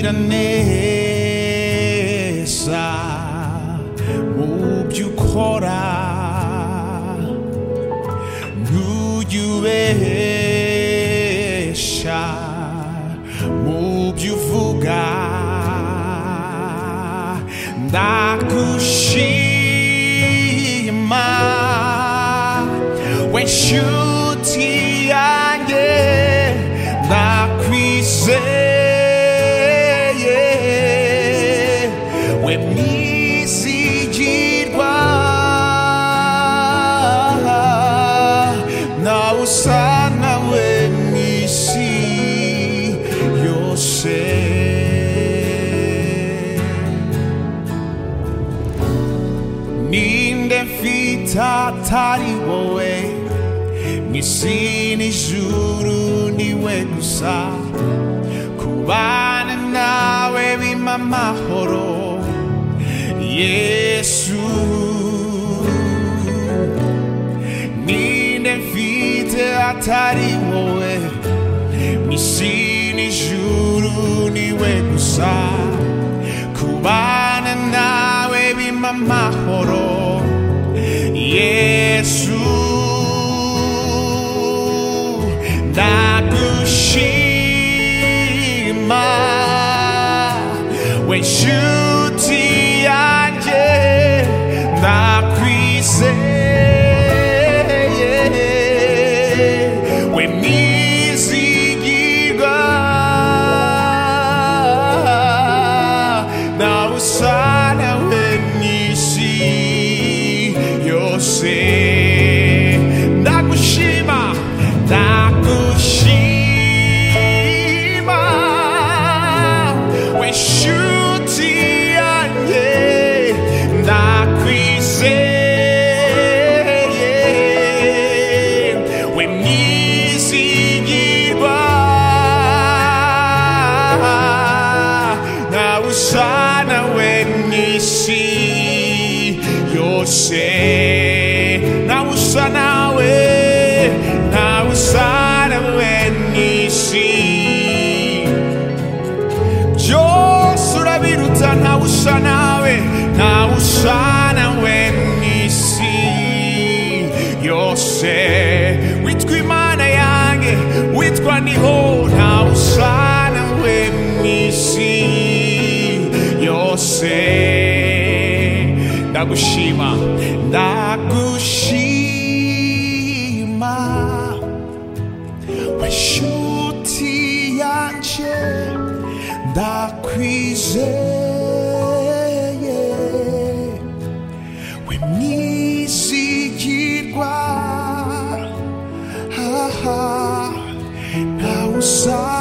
neza mu byo ukora ntujya ubesha mu byo uvuga ndagushima we nshuti yanjye ndakwizeye we mwizigirwa nawe usa nawe mw'isi yose ninde mfite atari wowe mw'isi n'ijuru niwe gusa kubana nawe bimpa amahoro Yesu ninde mfite atari wowe mw'isi n'ijuru niwe gusa kubana nawe bimpa amahoro Yesu ndagushima we nshuti yanjye ndakwizeye we mwizigirwa nawe usa nawe mw'isi yose ndagushima we nshuti yanjye ndakwizeye we mwizigirwa nawe usa nawe mw'isi yose nawe usa nawe mw'isi byose urabiruta nawe usa nawe mw'isi yose witwa Imana yanjye witwa ndiho nawe usa nawe mw'isi yose ndagushima we nshuti yanjye ndakwizeye we mwizigirwa nawe usa